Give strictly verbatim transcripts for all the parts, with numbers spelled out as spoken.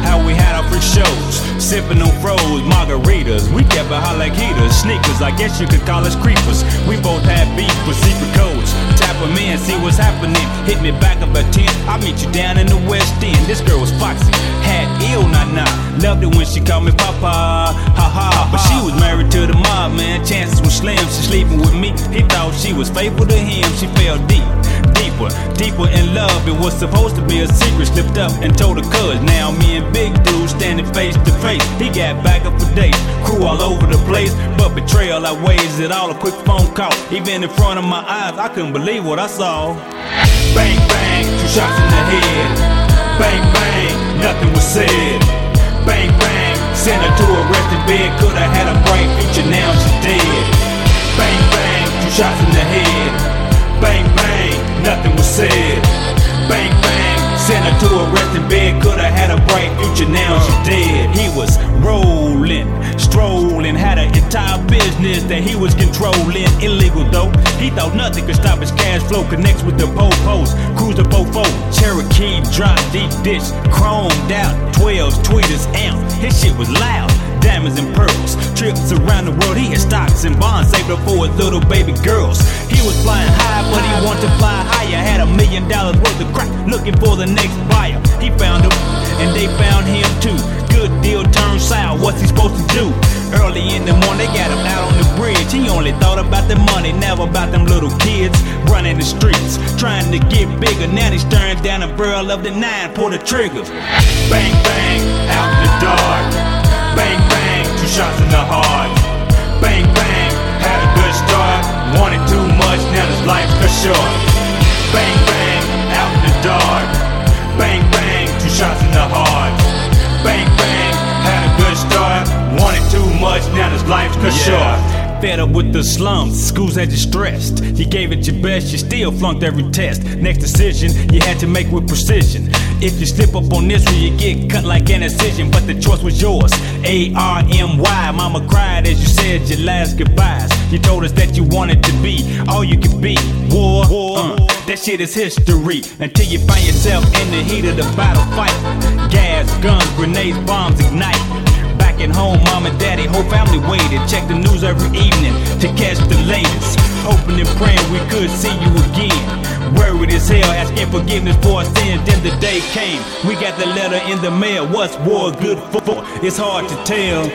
how we had our free shows, sipping on froze margaritas. We kept it hot like heaters, sneakers, I guess you could call us creepers. We both had beef with secret codes. Tap them in, see what's happening. Hit me back up at ten, I'll meet you down in the West End. This girl was foxy, had ill nah nah. Loved it when she called me Papa, ha ha. But she was married to the mob, man, chances were slim. She sleeping with me, he thought she was faithful to him. She fell deep, deeper, deeper in love. It was supposed to be a secret, slipped up and told her cuz. Now me and big dude standing face to face. He got back up for days, crew all over the place. But betrayal outweighs it all, a quick phone call. Even in front of my eyes, I couldn't believe what I saw. Bang bang, two shots in the head. Bang bang, nothing was said. Bang bang, sent her to a resting bed. Could've had a bright future, now she's dead. Bang bang, two shots in the head. Bang bang, nothing was said. Bang bang, sent her to a resting bed. Could've had a bright future, now she's dead. He was rolling, strolling, had an entire business that he was controlling. Illegal though, he thought nothing could stop his cash flow. Connects with the po-pos, cruise the fofo. Cherokee drop, deep ditch, chromed out, twelves, tweeters, amp. His shit was loud, diamonds and pearls. Trips around the world, he had stocks and bonds saved up for his little baby girls. He was flying high, but he wanted to fly higher. Had a million dollars worth of crack, looking for the next buyer. He found them, and they found him too. Good deal turned sour, what's he supposed to do? Early in the morning, they got him out on the bridge. He only thought about the money, never about them little kids running the streets, trying to get bigger. Now they staring down a barrel of the nine, pull the trigger. Bang bang, out in the dark. Bang bang, two shots in the heart. Bang bang, had a good start. Wanted too much, now his life cut short. Bang bang, out in the dark. Bang bang, two shots in the heart. Bang bang, had a good start. Wanted too much, now his life's cut yeah. short. Fed up with the slums, schools had you stressed. You gave it your best, you still flunked every test. Next decision, you had to make with precision. If you slip up on this one, you get cut like an incision. But the choice was yours, A R M Y. Mama cried as you said your last goodbyes. You told us that you wanted to be all you could be. War, war, uh, that shit is history. Until you find yourself in the heat of the battle fight. Gas, guns, grenades, bombs ignite. Back at home, mom and daddy, whole family waited. Check the news every evening to catch the latest. Hoping and praying we could see you again. Worried as hell, asking forgiveness for our sins. Then the day came, we got the letter in the mail. What's war good for? It's hard to tell.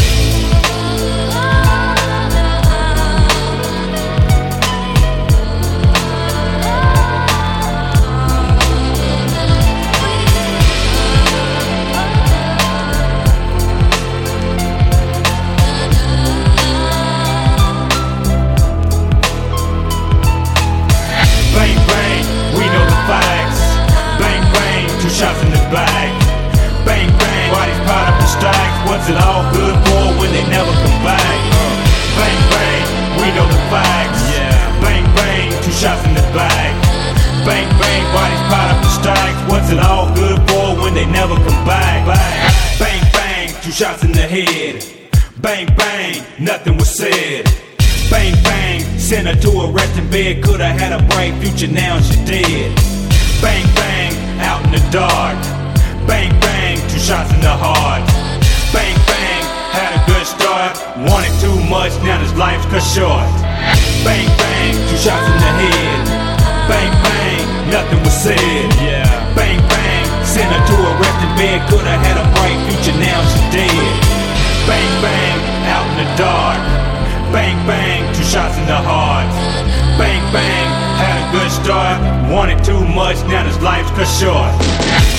Shots in the bag, bang bang, bodies piled up in stacks. What's it all good for when they never come back? Uh, bang bang, we know the facts. Yeah. Bang bang, two shots in the bag. Bang bang, bodies piled up in stacks. What's it all good for when they never come back? Bang bang, bang, two shots in the head. Bang bang, nothing was said. Bang bang, sent her to a resting bed. Could've had a bright future, now she's dead. Bang bang, out in the dark. Bang bang, two shots in the heart. Bang bang, had a good start. Wanted too much, now his life's cut short. Bang bang, two shots in the head. Bang bang, nothing was said. Yeah. Bang bang, sent her to a resting bed. Could've had a bright future, now she's dead. Bang bang, out in the dark. Bang bang, two shots in the heart. Bang bang, had a good start. Wanted too much, now his life's cut short.